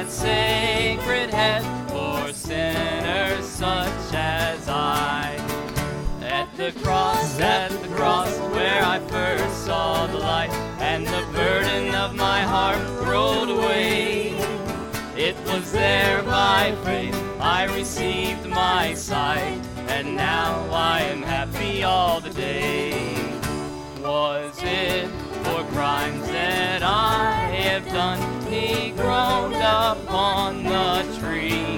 sacred head for sinners such as I. At the cross, where I first saw the light, and the burden of my heart rolled away. It was there by faith I received my sight, and now I am happy all the day. Was it for crimes that I have done? He groaned upon the tree.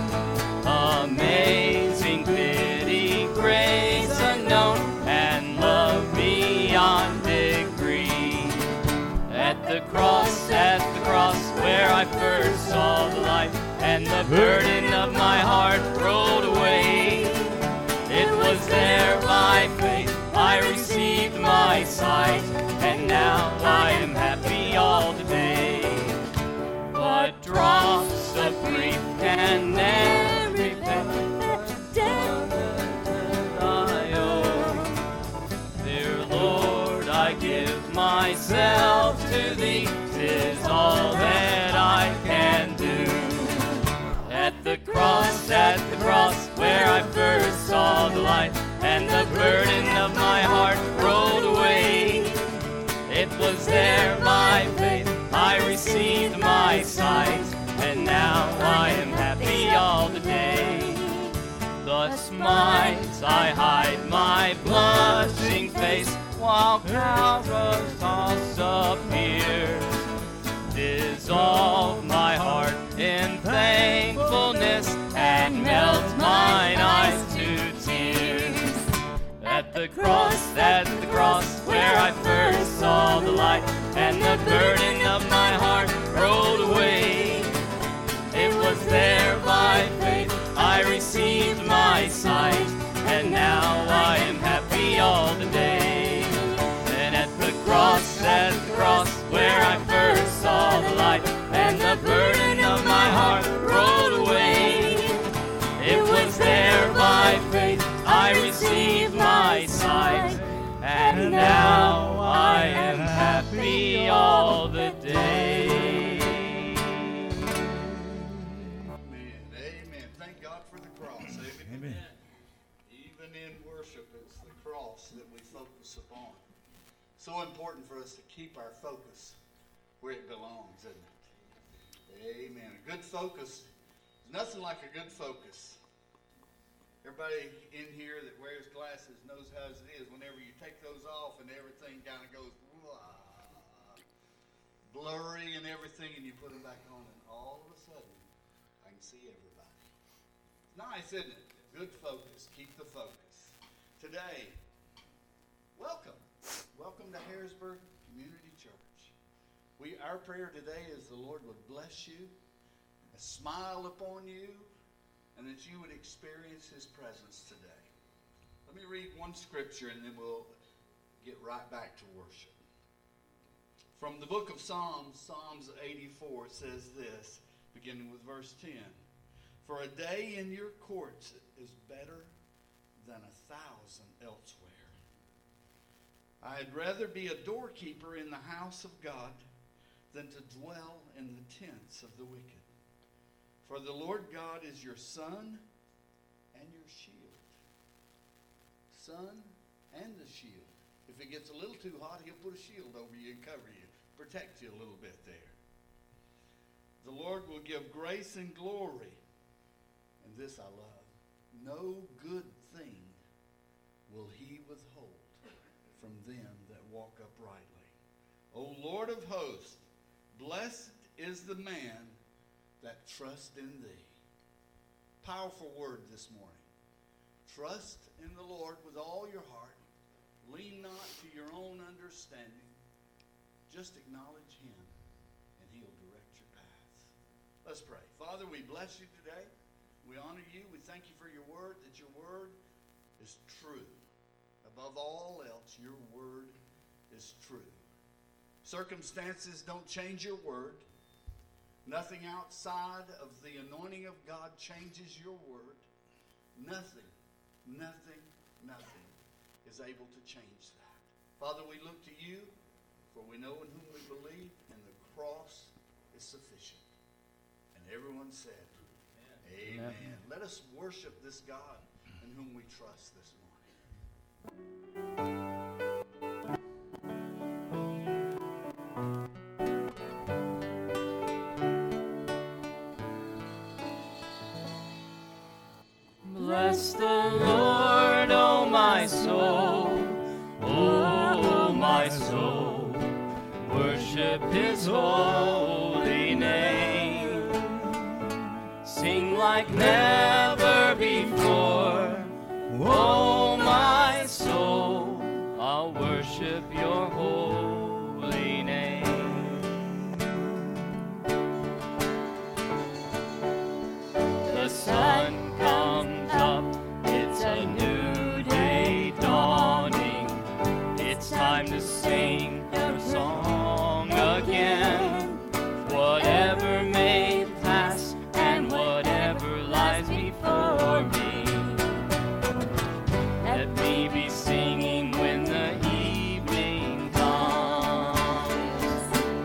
Amazing pity, grace unknown, and love beyond degree. At the cross, where I first saw the light, and the burden of my heart rolled away. It was there by faith I received my sight, and now I am happy all the day. But drops of grief can never repay the debt I owe. Dear Lord, I give myself to Thee, 'tis all that I can do. At the cross, where I first saw the light, and the burden of my heart rolled away. It was there by faith I received my sight, and now I am happy all the day. Thus might I hide my blushing face, while Calvary's toss appears. Dissolve my heart in thankfulness, and melt mine eyes to tears. At the cross, where I first saw the light, and the burden of my heart rolled away. It was there by faith I received my sight, and now I am happy all the day. And at the cross, where I first saw the light, and the burden of my heart rolled away. It was there by faith I received my sight, and now I am happy all the day. Amen. Thank God for the cross. Amen. Even in worship, it's the cross that we focus upon. So important for us to keep our focus where it belongs, isn't it? Amen. A good focus, there's nothing like a good focus. Everybody in here that wears glasses knows how it is whenever you take those off and everything kind of goes blurry and everything, and you put them back on, and all of a sudden I can see everybody. It's nice, isn't it? Good focus. Keep the focus. Today, welcome to Harrisburg Community Church. Our prayer today is the Lord would bless you, smile upon you, and that you would experience His presence today. Let me read one scripture, and then we'll get right back to worship. From the book of Psalms, Psalms 84, it says this, beginning with verse 10. For a day in your courts is better than 1,000 elsewhere. I'd rather be a doorkeeper in the house of God than to dwell in the tents of the wicked. For the Lord God is your sun and your shield. Sun and the shield. If it gets a little too hot, He'll put a shield over you and cover you, protect you a little bit there. The Lord will give grace and glory. And this I love. No good thing will He withhold from them that walk uprightly. O Lord of hosts, blessed is the man that trusts in Thee. Powerful word this morning. Trust in the Lord with all your heart. Lean not to your own understanding. Just acknowledge Him, and He'll direct your paths. Let's pray. Father, we bless You today. We honor You. We thank You for Your word, that Your word is true. Above all else, Your word is true. Circumstances don't change Your word. Nothing outside of the anointing of God changes Your word. Nothing is able to change that. Father, we look to You, for we know in whom we believe, and the cross is sufficient. And Everyone said, Amen. Let us worship this God in whom we trust this morning. Bless the Lord, O my soul, O my soul, worship His holy name. Sing like never before, O my soul, I'll worship your holy name. The sun comes up, it's a new day dawning. It's time to sing your song again. Whatever may pass and whatever lies before me, let me be singing when the evening comes.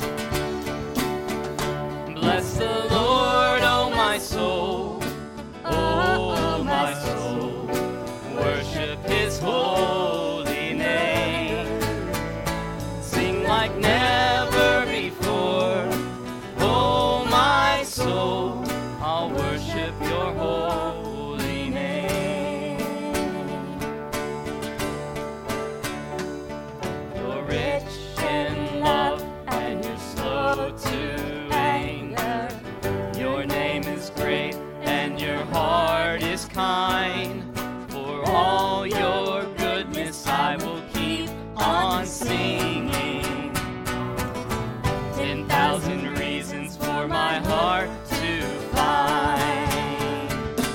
Bless the Lord, O my soul, O my soul, worship His holy name. Sing like never before, O my soul, I'll worship your holy name. You're rich in love and you're slow to anger. Your name is great and your heart is kind. For all your goodness I will keep on singing. 10,000 reasons for my heart to find.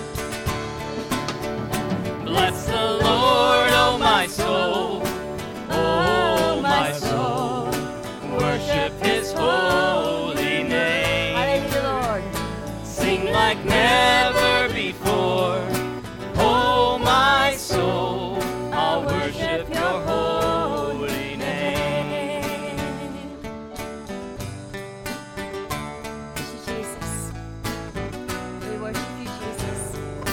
Bless the Lord, O my soul, O my soul, worship His holy name. Hallelujah, Lord. Sing like never before, oh my soul, I'll worship your holy name. Thank you, Jesus. We worship you, Jesus.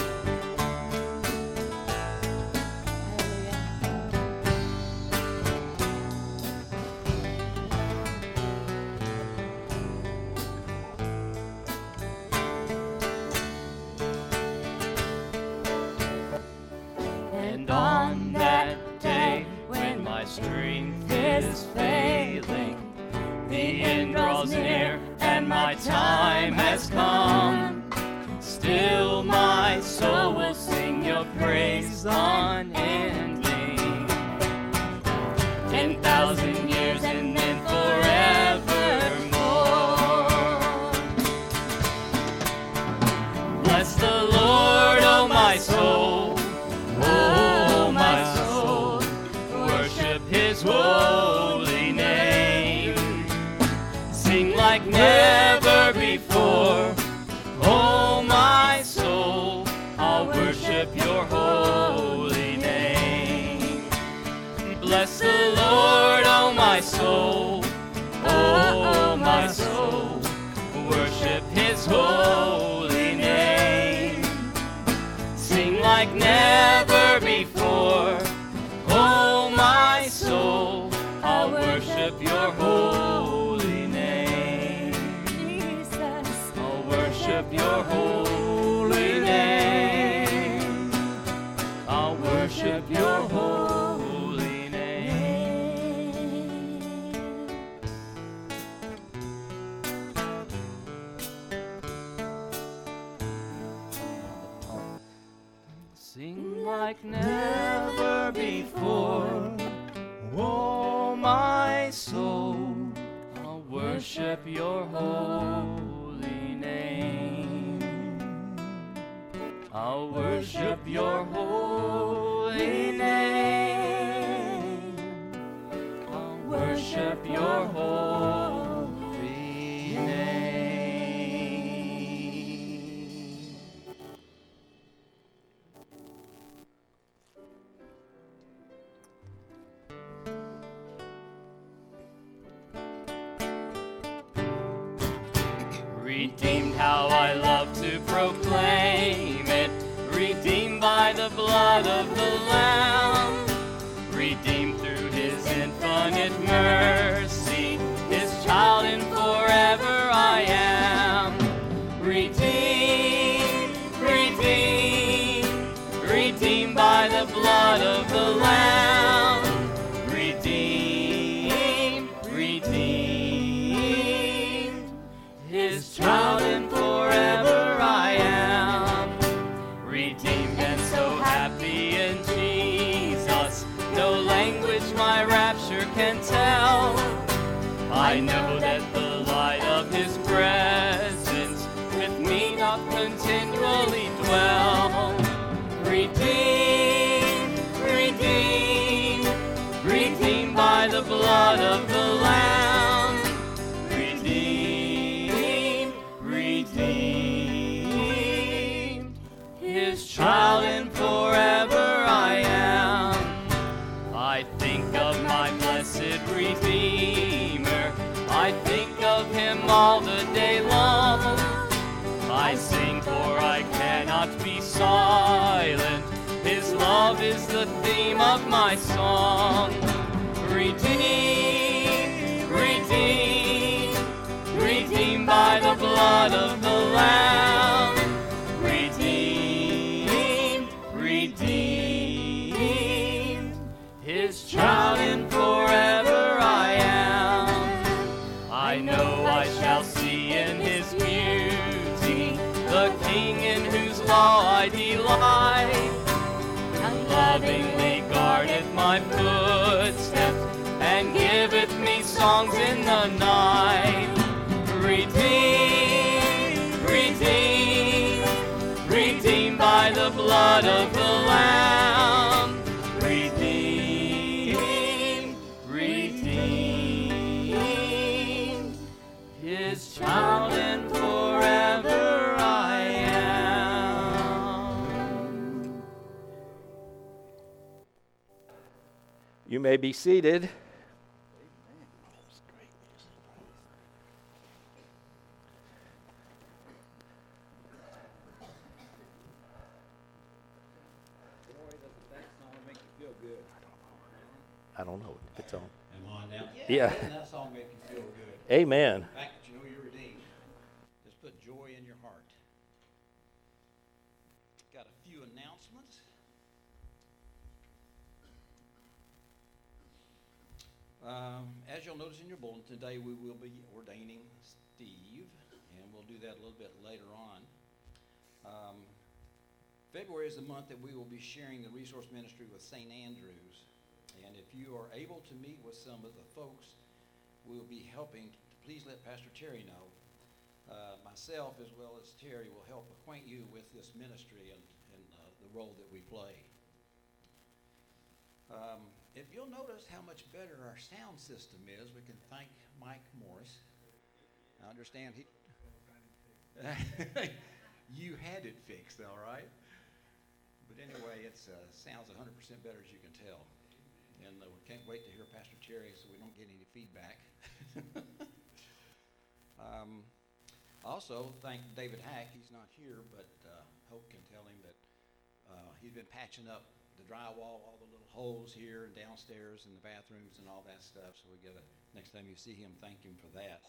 And on that day when my strength is failing, the end draws near and my time has come, still my soul will sing your praise unending. 10,000 years and then forevermore. Bless the Lord, O my soul, oh my soul, worship His holy name. Sing like never before, oh my soul, I'll worship your holy name. Bless the Lord, oh my soul, oh my soul, worship His holy name. Sing like never before, oh my soul, I'll worship your holy name. Jesus. I'll worship your holy name. I'll worship your holy name. Sing like never before, oh my soul, I'll worship your holy name. I'll worship your holy name. I'll worship your holy name. Redeemed, how I love to proclaim it. Redeemed by the blood of the Lamb. Redeemed through his infinite mercy. His child and forever I am. Redeemed, redeemed, redeemed by the blood of the Lamb. Redeemed, redeemed, his child and forever I am. Redeemed and so happy in Jesus, no language my rapture can tell. I know that the light of his presence with me doth continually dwell. Redeemed, redeemed, redeemed by the blood of the Lamb. Redeemed, redeemed, his child and forever I am. I think of my blessed Redeemer, I think of him all the day long. I sing for I cannot be silent, his love is the theme of my song. Redeemed, redeemed, redeemed by the blood of the Lamb. Redeemed, redeemed, his child and forever I am. I know I shall see in his beauty the King in whose law I delight. Lovingly guardeth my footsteps and giveth me songs in the night. Redeemed, redeemed, redeemed by the blood of the Lamb. Redeemed, redeemed, his child and forever I am. You may be seated. I don't know if it's on. Am I on now? Yeah. Doesn't that song make you feel good? Amen. The fact that you know you're redeemed. Just put joy in your heart. Got a few announcements. As you'll notice in your bulletin, today we will be ordaining Steve, and we'll do that a little bit later on. February is the month that we will be sharing the resource ministry with St. Andrews. And if you are able to meet with some of the folks we'll be helping, please let Pastor Terry know. Myself as well as Terry will help acquaint you with this ministry and the role that we play. If you'll notice how much better our sound system is, we can thank Mike Morris. I understand he... You had it fixed, all right? But anyway, it sounds 100% better, as you can tell. And we can't wait to hear Pastor Terry so we don't get any feedback. Also, thank David Hack. He's not here, but Hope can tell him that he's been patching up the drywall, all the little holes here and downstairs in the bathrooms and all that stuff. So we gotta, next time you see him, thank him for that.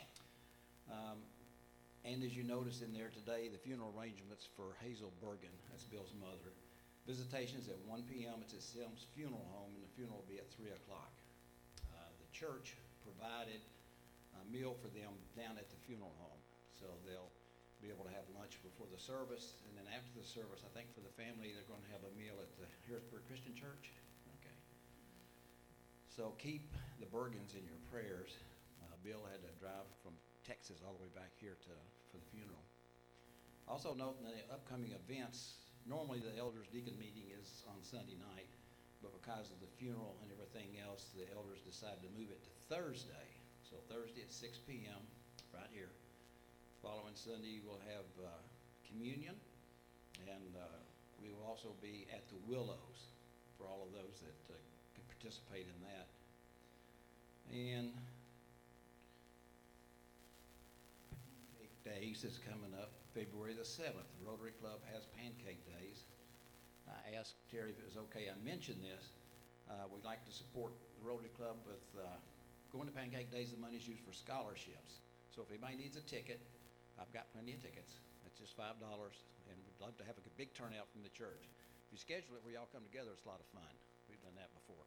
And as you notice in there today, the funeral arrangements for Hazel Bergen, that's Bill's mother. Visitations at 1 p.m. It's at Sims Funeral Home, and the funeral will be at 3 o'clock. The church provided a meal for them down at the funeral home. So they'll be able to have lunch before the service, and then after the service, I think for the family, they're going to have a meal at the Harrisburg Christian Church. Okay. So keep the Bergens in your prayers. Bill had to drive from Texas all the way back here for the funeral. Also note in the upcoming events, normally the elders deacon meeting is on Sunday night, but because of the funeral and everything else, the elders decided to move it to Thursday. So Thursday at 6 p.m. right here. Following Sunday, we'll have communion, and we will also be at the Willows for all of those that can participate in that. And Days is coming up February the 7th. The Rotary Club has Pancake Days. I asked Terry if it was okay I mentioned this. We'd like to support the Rotary Club with going to Pancake Days. The money's used for scholarships. So if anybody needs a ticket, I've got plenty of tickets. It's just $5, and we'd love to have a big turnout from the church. If you schedule it where y'all come together, it's a lot of fun. We've done that before.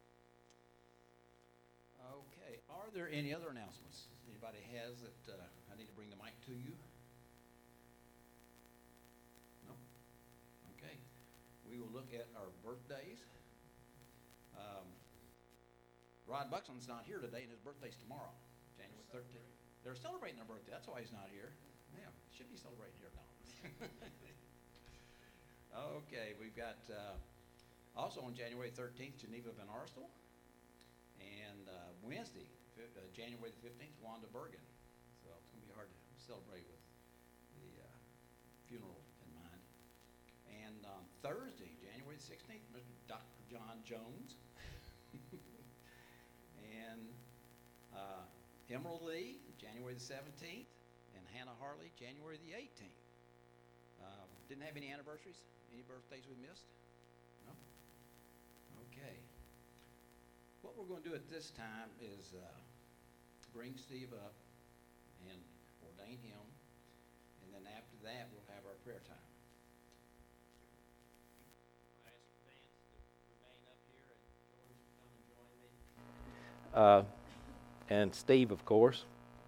Okay, are there any other announcements anybody has that I need to bring the mic to you? No? Okay. We will look at our birthdays. Rod Buxton's not here today, and his birthday's tomorrow, January 13th. They're celebrating their birthday. That's why he's not here. Yeah, should be celebrating here now. Okay, we've got also on January 13th, Geneva Van Arstel. And Wednesday, January the 15th, Wanda Bergen. So it's going to be hard to celebrate with the funeral in mind. And on Thursday, January the 16th, Mr. Dr. John Jones. And Emerald Lee, January the 17th. And Hannah Harley, January the 18th. Didn't have any anniversaries? Any birthdays we missed? No? Okay. What we're going to do at this time is bring Steve up and ordain him, and then after that we'll have our prayer time. I ask Vance to remain up here, and Jordan to come and join me. And Steve, of course.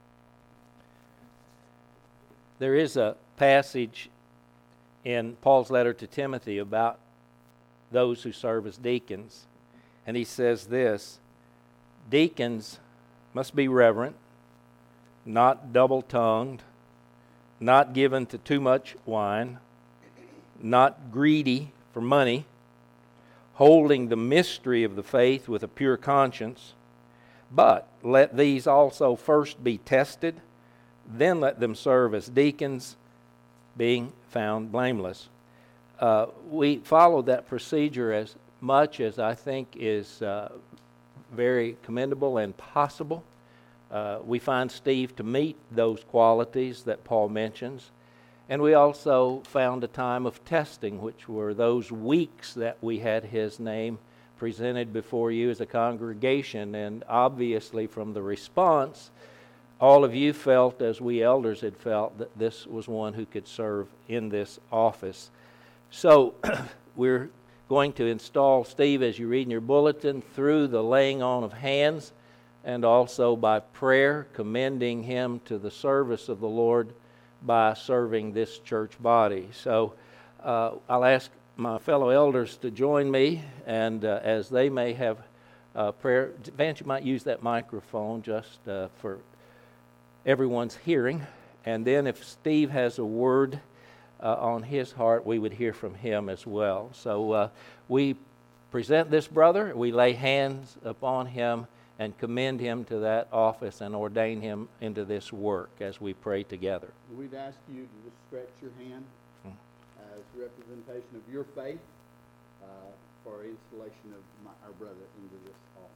There is a passage in Paul's letter to Timothy about those who serve as deacons. And he says this: deacons must be reverent, not double-tongued, not given to too much wine, not greedy for money, holding the mystery of the faith with a pure conscience. But let these also first be tested, then let them serve as deacons, being found blameless. We follow that procedure as much as I think is very commendable and possible. We find Steve to meet those qualities that Paul mentions. And we also found a time of testing, which were those weeks that we had his name presented before you as a congregation. And obviously from the response, all of you felt, as we elders had felt, that this was one who could serve in this office. So we're going to install Steve, as you read in your bulletin, through the laying on of hands and also by prayer, commending him to the service of the Lord by serving this church body. So I'll ask my fellow elders to join me, and as they may have prayer. Vance, you might use that microphone just for everyone's hearing. And then if Steve has a word on his heart, we would hear from him as well. So we present this brother, we lay hands upon him and commend him to that office and ordain him into this work as we pray together. We'd ask you to just stretch your hand as representation of your faith for installation of our brother into this office.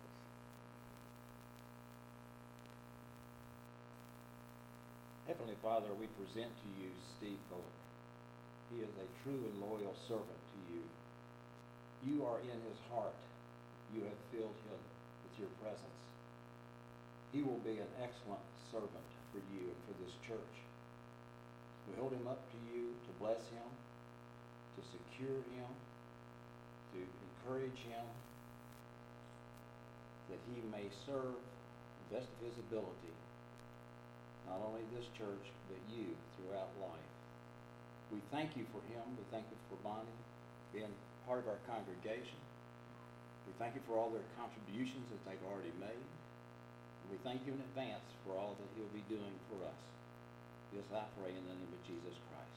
Heavenly Father, we present to you Steve Bullock. He is a true and loyal servant to you. You are in his heart. You have filled him with your presence. He will be an excellent servant for you and for this church. We hold him up to you to bless him, to secure him, to encourage him, that he may serve the best of his ability, not only this church, but you throughout life. We thank you for him. We thank you for Bonnie being part of our congregation. We thank you for all their contributions that they've already made. And we thank you in advance for all that he'll be doing for us. This I pray in the name of Jesus Christ.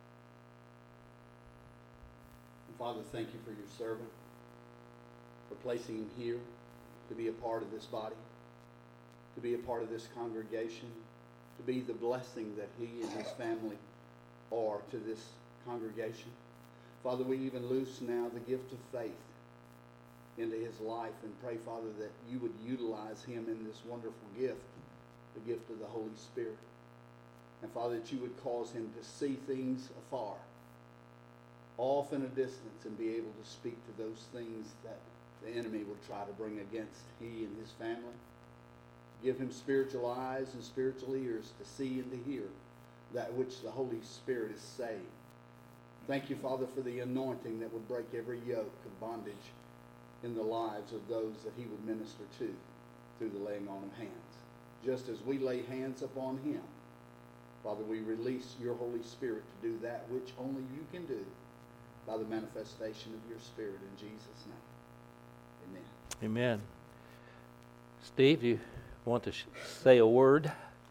And Father, thank you for your servant, for placing him here to be a part of this body, to be a part of this congregation, to be the blessing that he and his family are to this congregation. Father, we even loose now the gift of faith into his life and pray, Father, that you would utilize him in this wonderful gift, the gift of the Holy Spirit. And Father, that you would cause him to see things afar, off in a distance, and be able to speak to those things that the enemy will try to bring against he and his family. Give him spiritual eyes and spiritual ears to see and to hear that which the Holy Spirit is saying. Thank you, Father, for the anointing that would break every yoke of bondage in the lives of those that he would minister to through the laying on of hands. Just as we lay hands upon him, Father, we release your Holy Spirit to do that which only you can do by the manifestation of your Spirit in Jesus' name. Amen. Amen. Steve, you want to say a word?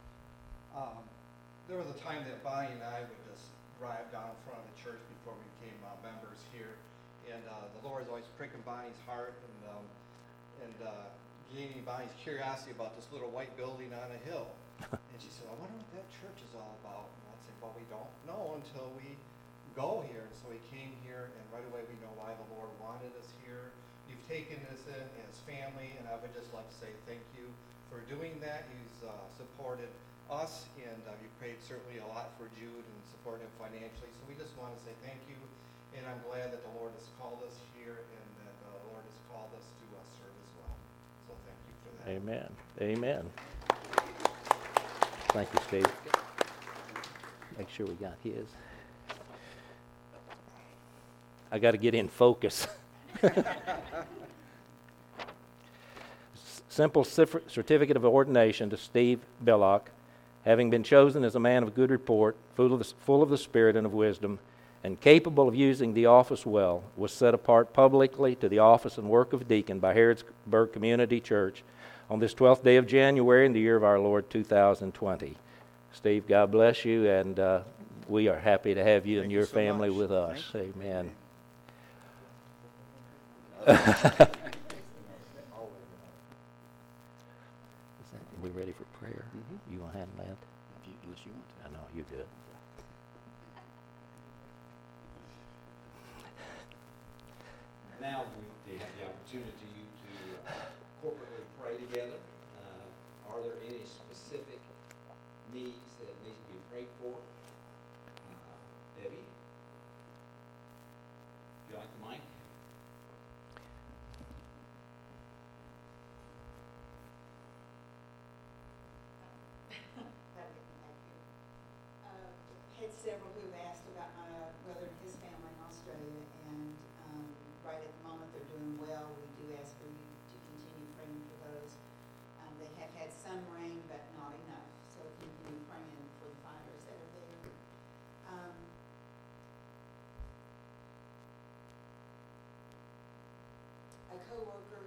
There was a time that Bonnie and I would just drive down in front of the church before we became members here, and the Lord is always pricking Bonnie's heart and gaining Bonnie's curiosity about this little white building on a hill. And she said, "I wonder what that church is all about." And I'd say, "Well, we don't know until we go here." And so we came here, and right away we know why the Lord wanted us here. You've taken us in as family, and I would just like to say thank you for doing that. He's supported us, and you prayed certainly a lot for Jude and supported him financially. So we just want to say thank you, and I'm glad that the Lord has called us here, and that the Lord has called us to serve as well. So thank you for that. Amen. Amen. Thank you, Steve. Make sure we got his. I got to get in focus. Simple certificate of ordination to Steve Belloc, having been chosen as a man of good report, full of the Spirit and of wisdom, and capable of using the office well, was set apart publicly to the office and work of deacon by Harrodsburg Community Church on this 12th day of January in the year of our Lord 2020. Steve, God bless you, and we are happy to have you and your family with us. Amen. Are we ready for prayer? Mm-hmm. You want to handle that? Unless you want to. I know, you do it. Now we have the opportunity to corporately pray together. Are there any specific needs that need to be prayed for? Debbie? Would you like the mic? Had several who asked about my brother and his family in Australia, and right at the moment they're doing well. We do ask for you to continue praying for those. They have had some rain, but not enough, so continue praying for the fires that are there. A co-worker,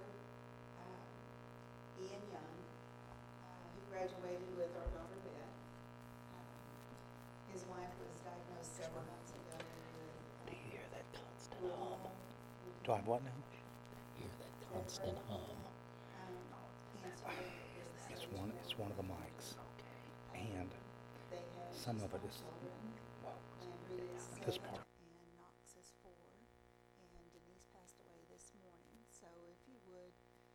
Ian Young, who graduated with our daughter Beth. His wife was diagnosed several months ago with Do you hear that constant rural hum? Do I have what now? Hear that constant hum? cancer. It's one of the mics, and They have some of it small is children. Landry is this 7 part. and Knox is 4, and Denise passed away this morning. So if you would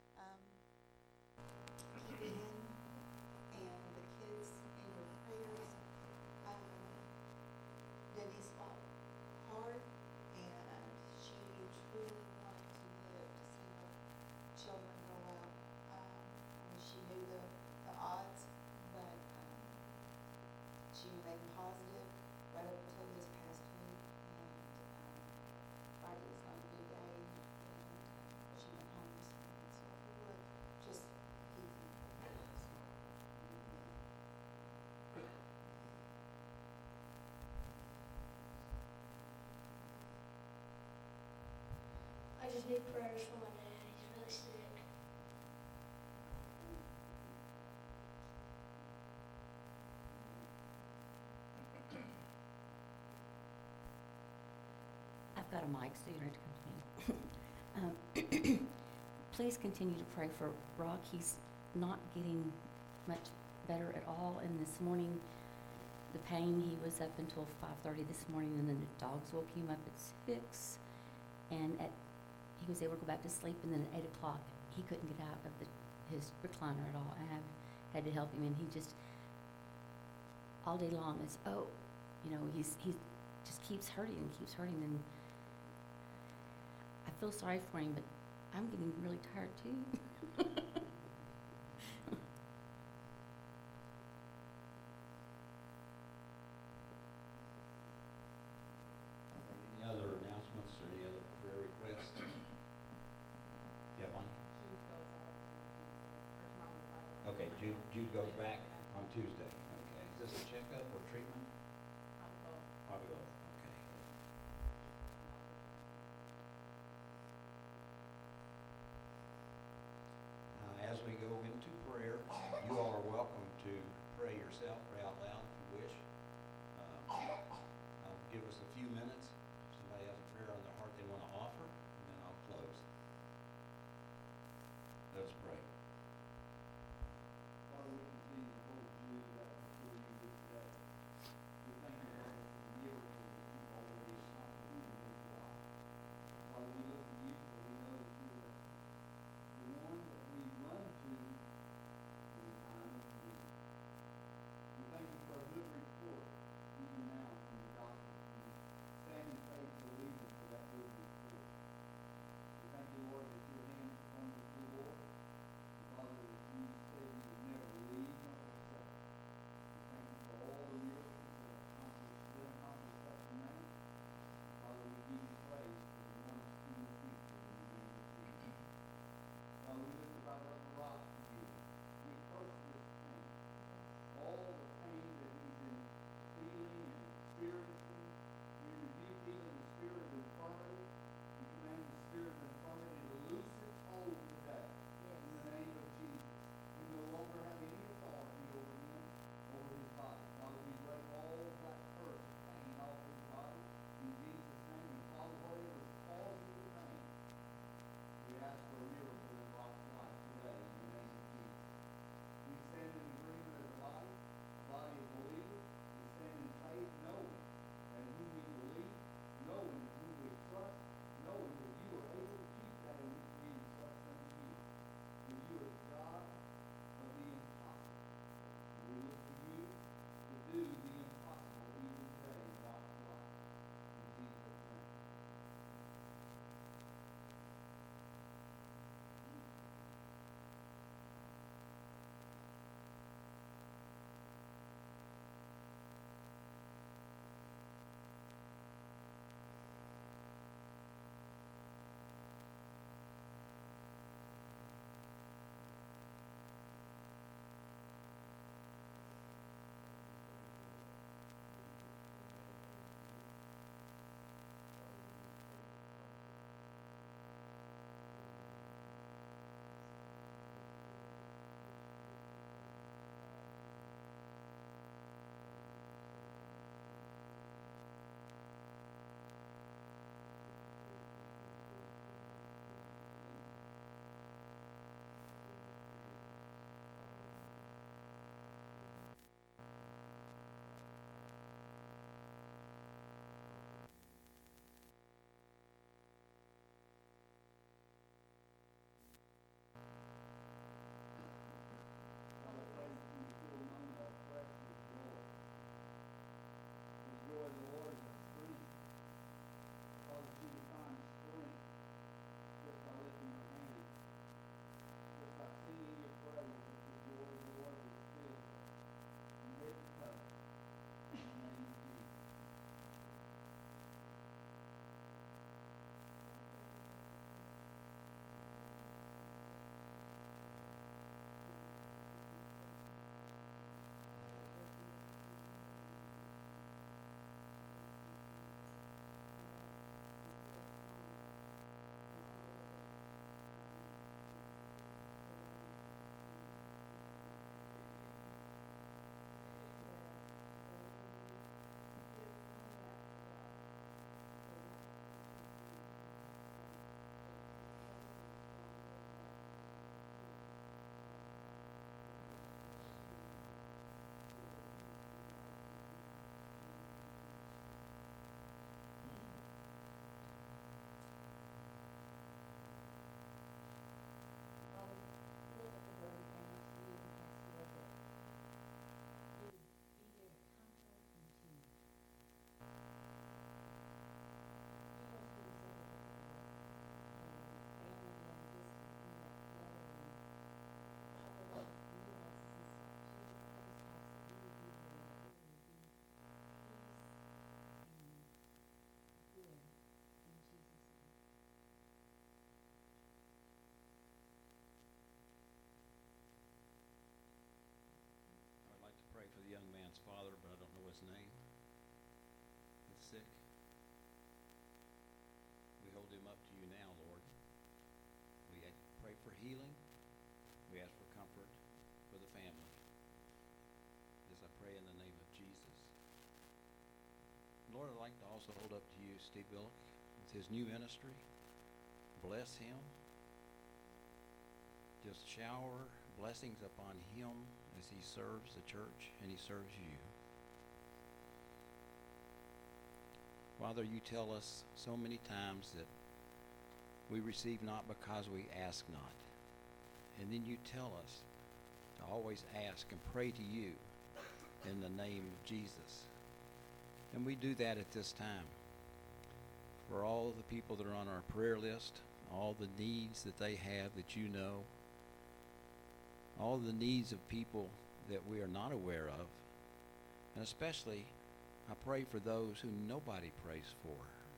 keep Ian and the kids in your prayers. Denise fought hard, and she truly wanted to live to see her children grow up. She knew the odds, but she remained positive right up until this past week. And Friday was not a good day, and she went home this morning. So if you would just keep me in prayers. I just need prayers for my dad. He's really sick. I've got a mic, so you don't have to come to me. Please continue to pray for Brock. He's not getting much better at all, and this morning, the pain, he was up until 5:30 this morning, and then the dogs woke him up at 6, and he was able to go back to sleep, and then at 8 o'clock, he couldn't get out of his recliner at all. I had to help him, and he just, all day long is, oh, he just keeps hurting and keeps hurting, and I feel sorry for him, but I'm getting really tired too. Any other announcements or any other prayer requests? You have one? Okay, Jude goes back on Tuesday. Okay, is this a checkup or treatment? Probably both. Okay. As we go into prayer, you all are welcome to pray yourself, pray out loud if you wish. I'll give us a few minutes. If somebody has a prayer on their heart they want to offer, and then I'll close. Let's pray. Father, we continue to hold you up before you this day. healing. We ask for comfort for the family. This I pray in the name of Jesus. Lord, I'd like to also hold up to you Steve Billick with his new ministry. Bless him. Just shower blessings upon him as he serves the church and he serves you. Father, you tell us so many times that we receive not because we ask not. And then you tell us to always ask and pray to you in the name of Jesus. And we do that at this time. For all the people that are on our prayer list, all the needs that they have that you know, all the needs of people that we are not aware of, and especially I pray for those who nobody prays for.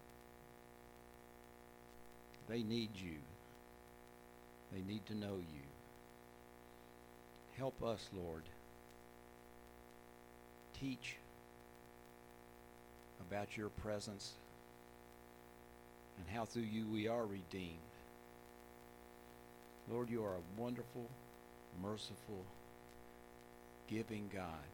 They need you. They need to know you. Help us, Lord. Teach about your presence and how through you we are redeemed. Lord, you are a wonderful, merciful, giving God.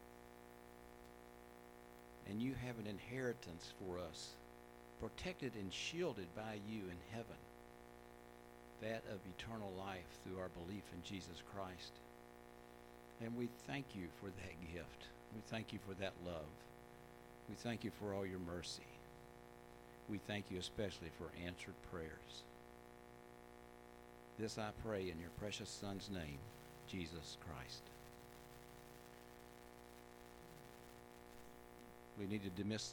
And you have an inheritance for us, protected and shielded by you in heaven, that of eternal life through our belief in Jesus Christ. And we thank you for that gift. We thank you for that love. We thank you for all your mercy. We thank you especially for answered prayers. This I pray in your precious Son's name, Jesus Christ. We need to